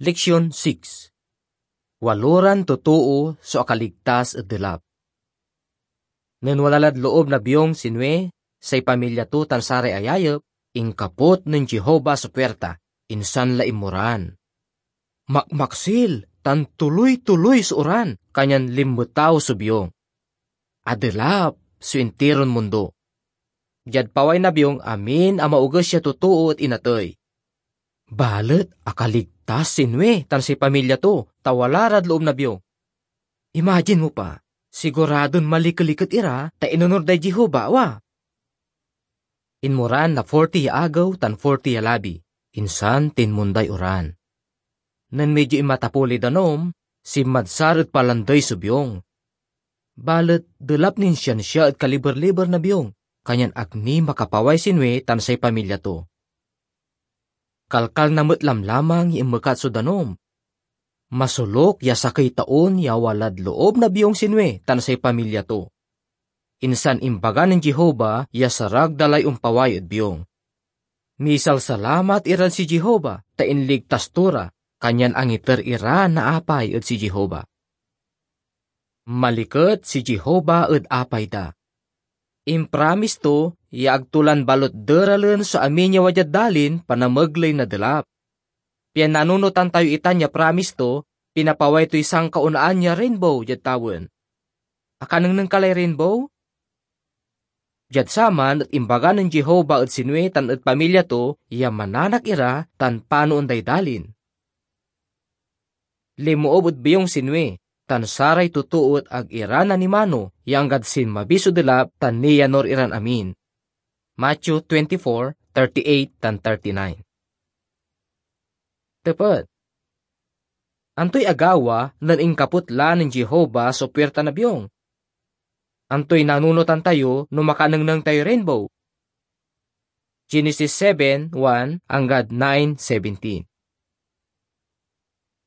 Leksyon 6. Waluran totoo so akaligtas at dilap. Nanwalalad loob na biyong sinwe, say pamilya to tansare ayayap, ingkapot ng Jehova sa puwerta, insan la imuran. Makmaksil, tan tuloy-tuloy sa uran, kanyan limbutaw sa biyong. Adilap, so intiron mundo. Jad paway na biyong amin ang maugas siya totoo at inatoy. Balet, akaligtas sinwe, tan si pamilya to, tawalarad loob na biyong. Imagine mo pa, siguradon malikalikat ira, ta inunor day Jehova, wa? Inmuran na 40 agaw, tan 40 labi, insan tinmunday uran. Nan medyo imatapuli danom, si madsarot palanday sa biyong. Balet, dulap nin siya at kaliber-liber na biyong, kanyan agni makapaway sinwe, tan say pamilya to. Kalkal na mutlam lamang imukat so danom. Masulok ya sakay taon ya walad loob na biyong sinwe tan say pamilya to. Insan imbaga ng Jehova ya sarag dalay umpaway at biyong. Misal salamat iran si Jehova ta inligtas tura kanyan ang iter ira na apay at si Jehova. Malikat si Jehova at apay da. Impramis to, iagtulan balot deralen sa amin niya wadyad dalin panamaglay na dilap. Pian nanunutan tayo itan niya pramis to, pinapaway to isang kaunaan niya rainbow jad tawon. Akanang nang kalay rainbow? Jad saman at imbaga ng Jehova at sinuetan at pamilya to, iya mananak ira tan panoon day dalin. Limuob at biyong sinwe. Tan saray tutuot ag irana ni Mano, yang gadsin mabiso dilap tan niya nor iran amin. Matthew 24:38 tan 39. Tepat. Antoy agawa nan ingkaputla ng Jehova so puwerta na biyong. Antoy nanunutan tayo no makanang tayo rainbow. Genesis 7:1 hanggang 9:17.